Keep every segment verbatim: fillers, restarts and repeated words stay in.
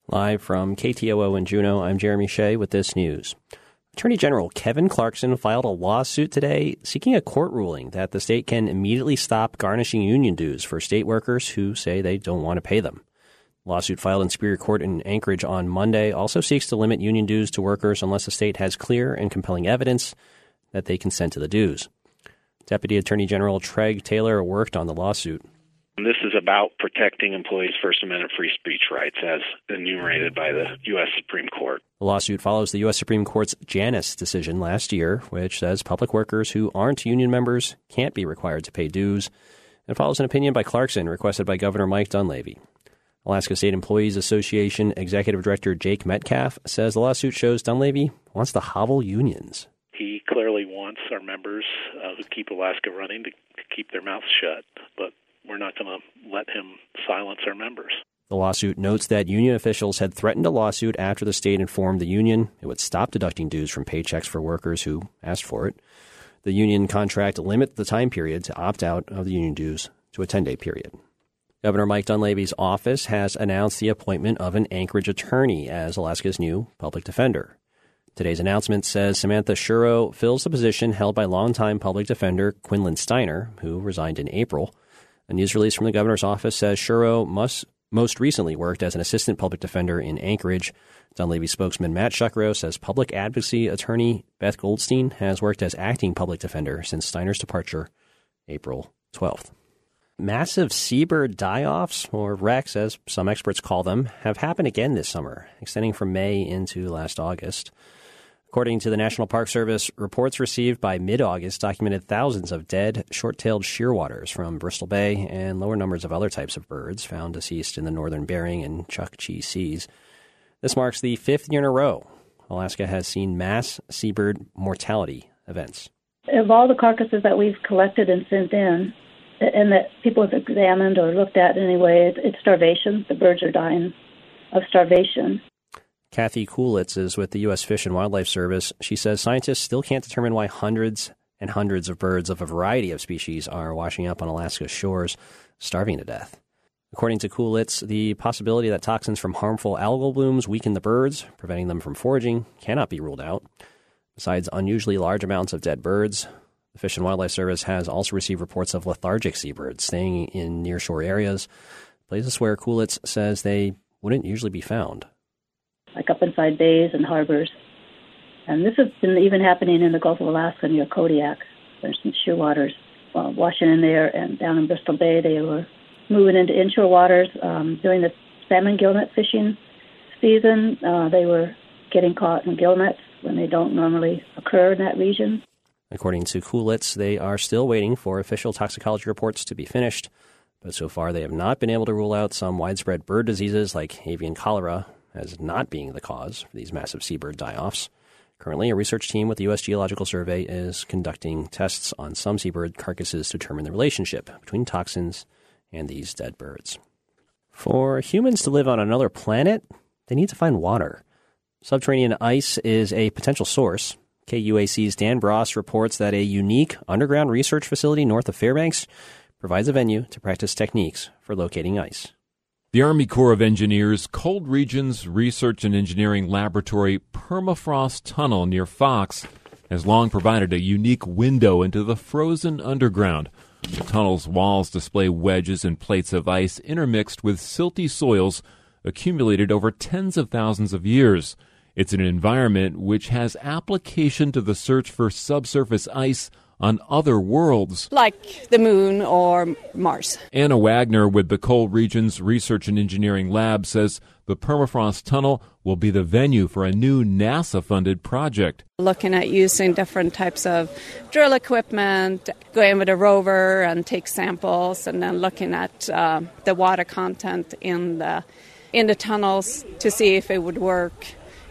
Live from K T O O in Juneau, I'm Jeremy Shea with this news. Attorney General Kevin Clarkson filed a lawsuit today seeking a court ruling that the state can immediately stop garnishing union dues for state workers who say they don't want to pay them. The lawsuit filed in Superior Court in Anchorage on Monday also seeks to limit union dues to workers unless the state has clear and compelling evidence that they consent to the dues. Deputy Attorney General Treg Taylor worked on the lawsuit. This is about protecting employees' First Amendment free speech rights as enumerated by the U S Supreme Court. The lawsuit follows the U S Supreme Court's Janus decision last year, which says public workers who aren't union members can't be required to pay dues. It follows an opinion by Clarkson requested by Governor Mike Dunleavy. Alaska State Employees Association Executive Director Jake Metcalf says the lawsuit shows Dunleavy wants to hobble unions. He clearly wants our members uh, who keep Alaska running to, to keep their mouths shut, but we're not going to let him silence our members. The lawsuit notes that union officials had threatened a lawsuit after the state informed the union it would stop deducting dues from paychecks for workers who asked for it. The union contract limits the time period to opt out of the union dues to a ten-day period. Governor Mike Dunleavy's office has announced the appointment of an Anchorage attorney as Alaska's new public defender. Today's announcement says Samantha Shuro fills the position held by longtime public defender Quinlan Steiner, who resigned in April. A news release from the governor's office says Shuro must, most recently worked as an assistant public defender in Anchorage. Dunleavy spokesman Matt Shuckrow says public advocacy attorney Beth Goldstein has worked as acting public defender since Steiner's departure April twelfth. Massive seabird die-offs, or wrecks as some experts call them, have happened again this summer, extending from May into last August. According to the National Park Service, reports received by mid-August documented thousands of dead, short-tailed shearwaters from Bristol Bay and lower numbers of other types of birds found deceased in the northern Bering and Chukchi Seas. This marks the fifth year in a row Alaska has seen mass seabird mortality events. Of all the carcasses that we've collected and sent in, and that people have examined or looked at anyway, it's starvation. The birds are dying of starvation. Kathy Coolitz is with the U S Fish and Wildlife Service. She says scientists still can't determine why hundreds and hundreds of birds of a variety of species are washing up on Alaska's shores, starving to death. According to Coolitz, the possibility that toxins from harmful algal blooms weaken the birds, preventing them from foraging, cannot be ruled out. Besides unusually large amounts of dead birds, the Fish and Wildlife Service has also received reports of lethargic seabirds staying in nearshore areas, places where Coolitz says they wouldn't usually be found. Like up inside bays and harbors. And this has been even happening in the Gulf of Alaska near Kodiak. There's some shearwaters uh, washing in there, and down in Bristol Bay they were moving into inshore waters. Um, during the salmon gillnet fishing season, uh, they were getting caught in gillnets when they don't normally occur in that region. According to Coolitz, they are still waiting for official toxicology reports to be finished, but so far they have not been able to rule out some widespread bird diseases like avian cholera as not being the cause for these massive seabird die-offs. Currently, a research team with the U S Geological Survey is conducting tests on some seabird carcasses to determine the relationship between toxins and these dead birds. For humans to live on another planet, they need to find water. Subterranean ice is a potential source. K U A C's Dan Bross reports that a unique underground research facility north of Fairbanks provides a venue to practice techniques for locating ice. The Army Corps of Engineers Cold Regions Research and Engineering Laboratory Permafrost Tunnel near Fox has long provided a unique window into the frozen underground. The tunnel's walls display wedges and plates of ice intermixed with silty soils accumulated over tens of thousands of years. It's an environment which has application to the search for subsurface ice on other worlds, like the moon or Mars. Anna Wagner with the Cold Regions Research and Engineering Lab says the Permafrost Tunnel will be the venue for a new NASA-funded project. Looking at using different types of drill equipment, going with a rover and take samples, and then looking at uh, the water content in the in the tunnels to see if it would work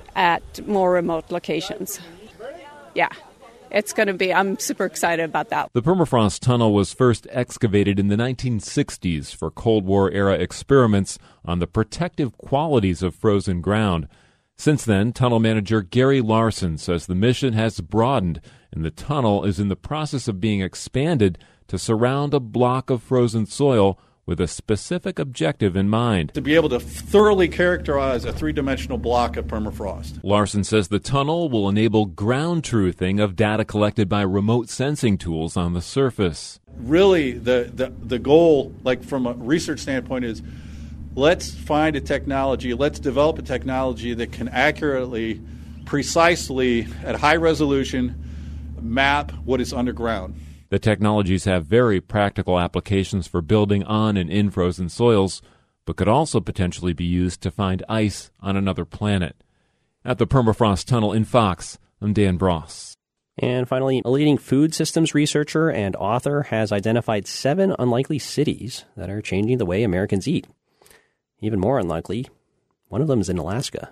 at more remote locations. Yeah. It's going to be, I'm super excited about that. The Permafrost Tunnel was first excavated in the nineteen sixties for Cold War-era experiments on the protective qualities of frozen ground. Since then, tunnel manager Gary Larson says the mission has broadened, and the tunnel is in the process of being expanded to surround a block of frozen soil with a specific objective in mind. To be able to thoroughly characterize a three-dimensional block of permafrost. Larson says the tunnel will enable ground truthing of data collected by remote sensing tools on the surface. Really, the, the, the goal, like from a research standpoint, is let's find a technology, let's develop a technology that can accurately, precisely, at high resolution, map what is underground. The technologies have very practical applications for building on and in frozen soils, but could also potentially be used to find ice on another planet. At the Permafrost Tunnel in Fox, I'm Dan Bross. And finally, a leading food systems researcher and author has identified seven unlikely cities that are changing the way Americans eat. Even more unlikely, one of them is in Alaska.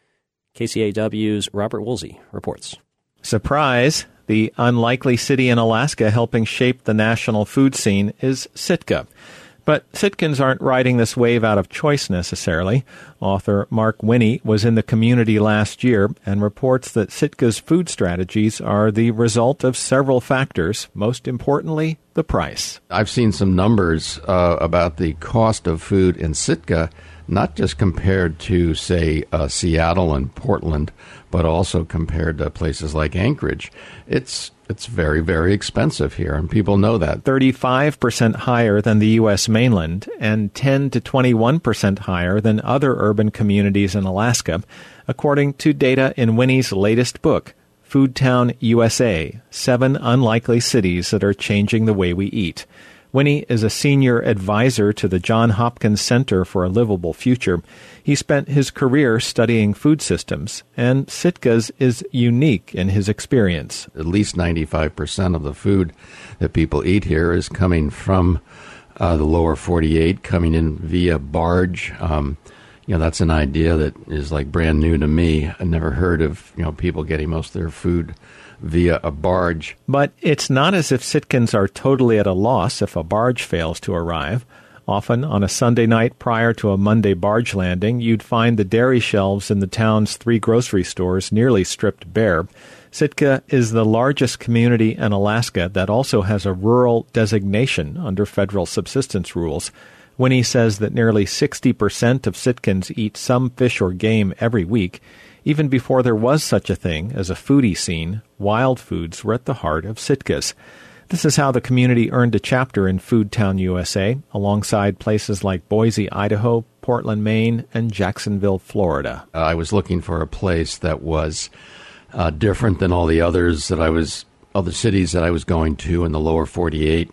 K C A W's Robert Woolsey reports. Surprise! The unlikely city in Alaska helping shape the national food scene is Sitka. But Sitkans aren't riding this wave out of choice necessarily. Author Mark Winnie was in the community last year and reports that Sitka's food strategies are the result of several factors, most importantly, the price. I've seen some numbers uh, about the cost of food in Sitka, not just compared to, say, uh, Seattle and Portland, but also compared to places like Anchorage. It's it's very, very expensive here, and people know that. thirty-five percent higher than the U S mainland and ten to twenty-one percent higher than other urban communities in Alaska, according to data in Winnie's latest book, Foodtown U S A, Seven Unlikely Cities That Are Changing the Way We Eat. Winnie is a senior advisor to the Johns Hopkins Center for a Livable Future. He spent his career studying food systems, and Sitka's is unique in his experience. At least ninety-five percent of the food that people eat here is coming from uh, the lower forty-eight, coming in via barge. Um, you know, that's an idea that is like brand new to me. I never heard of, you know, people getting most of their food via a barge. But it's not as if Sitkans are totally at a loss if a barge fails to arrive. Often, on a Sunday night prior to a Monday barge landing, you'd find the dairy shelves in the town's three grocery stores nearly stripped bare. Sitka is the largest community in Alaska that also has a rural designation under federal subsistence rules. Winnie says that nearly sixty percent of Sitkans eat some fish or game every week. Even before there was such a thing as a foodie scene, wild foods were at the heart of Sitka's. This is how the community earned a chapter in Foodtown U S A, alongside places like Boise, Idaho, Portland, Maine, and Jacksonville, Florida. Uh, I was looking for a place that was uh, different than all the others that I was, other cities that I was going to in the lower forty-eight.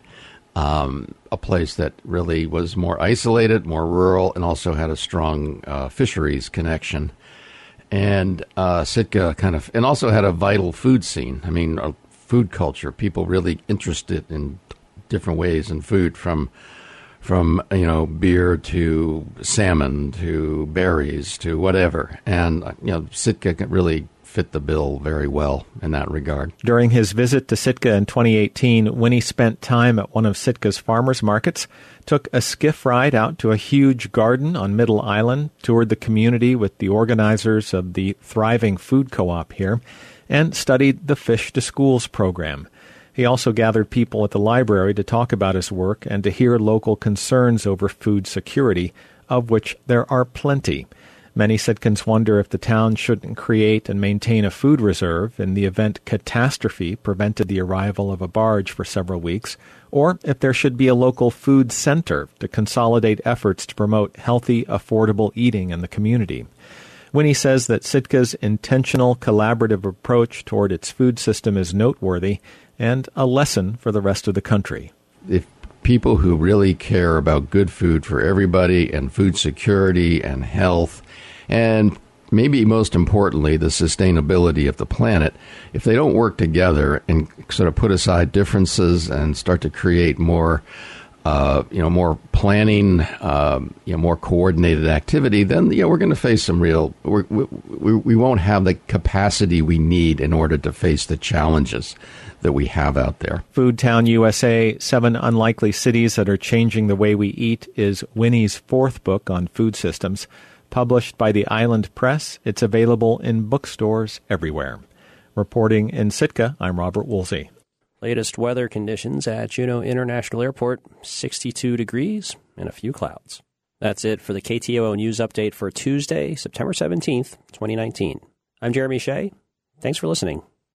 Um, a place that really was more isolated, more rural, and also had a strong uh, fisheries connection. And uh, Sitka kind of, and also had a vital food scene. I mean, a food culture, people really interested in different ways in food, from, from you know, beer to salmon to berries to whatever. And, you know, Sitka really fit the bill very well in that regard. During his visit to Sitka in twenty eighteen, Winnie spent time at one of Sitka's farmers markets, took a skiff ride out to a huge garden on Middle Island, toured the community with the organizers of the thriving food co-op here, and studied the Fish to Schools program. He also gathered people at the library to talk about his work and to hear local concerns over food security, of which there are plenty. Many Sitkans wonder if the town shouldn't create and maintain a food reserve in the event catastrophe prevented the arrival of a barge for several weeks, or if there should be a local food center to consolidate efforts to promote healthy, affordable eating in the community. Winnie says that Sitka's intentional, collaborative approach toward its food system is noteworthy and a lesson for the rest of the country. If people who really care about good food for everybody and food security and health, and maybe most importantly, the sustainability of the planet, if they don't work together and sort of put aside differences and start to create more, uh, you know, more planning, um, you know, more coordinated activity, then, you know, we're going to face some real, we're, we, we won't have the capacity we need in order to face the challenges that we have out there. Foodtown U S A, Seven Unlikely Cities That Are Changing the Way We Eat, is Winnie's fourth book on food systems. Published by the Island Press, it's available in bookstores everywhere. Reporting in Sitka, I'm Robert Woolsey. Latest weather conditions at Juneau International Airport, sixty-two degrees and a few clouds. That's it for the K T O O News Update for Tuesday, September seventeenth, twenty nineteen. I'm Jeremy Shea. Thanks for listening.